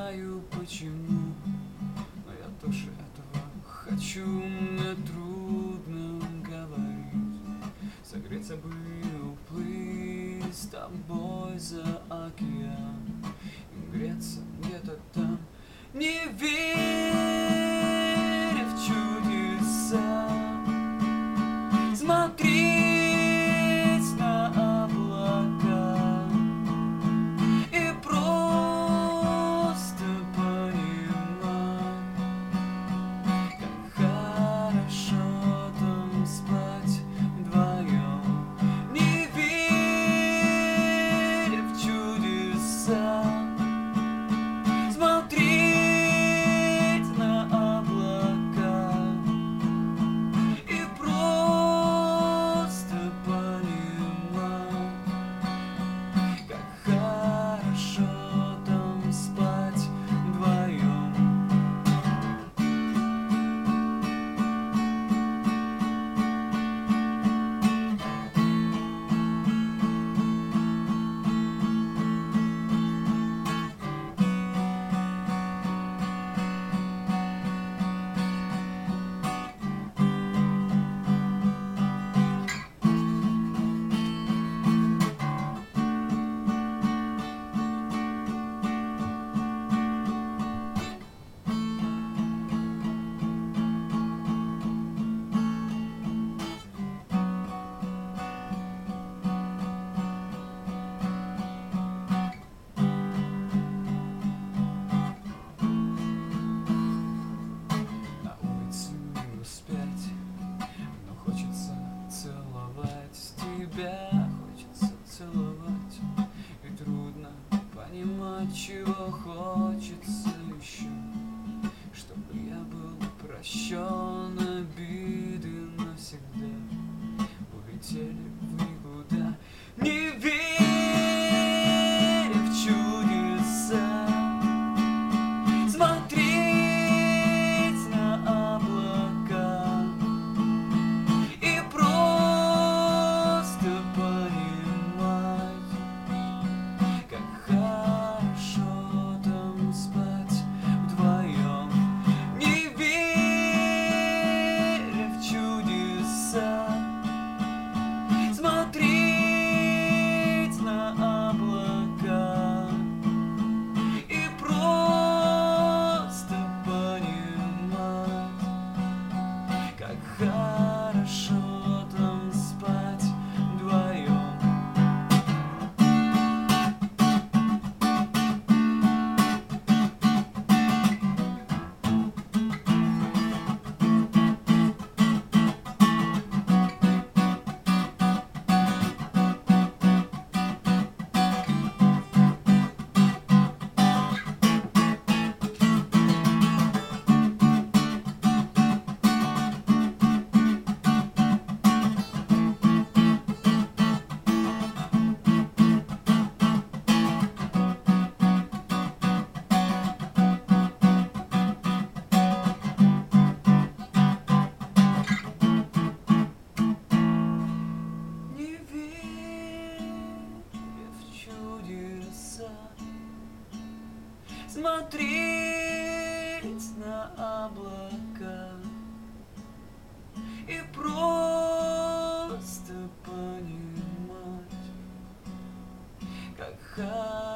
знаю почему, но я тоже этого хочу. Мне трудно говорить, согреться бы и уплыть с тобой за океан и греться где-то там, не веря в чудеса, смотреть на облака и просто понимать, как хорошо там спать вдвоем, не веря в чудеса, смотреть на облака и просто понимать, как хорошо там спать вдвоем. На улицу не успеть, но хочется целовать тебя, хочется целовать, и трудно понимать, чего хочется еще, чтобы я был прощен, обиды навсегда улетели в никуда, не веря в чудеса, смотреть на облака и просто понимать, как хорошо там спать вдвоем, не веря в чудеса, смотреть на облака и просто понимать, как хорошо там спать вдвоем. Не веря в чудеса, смотреть на облака и просто понимать, как хорошо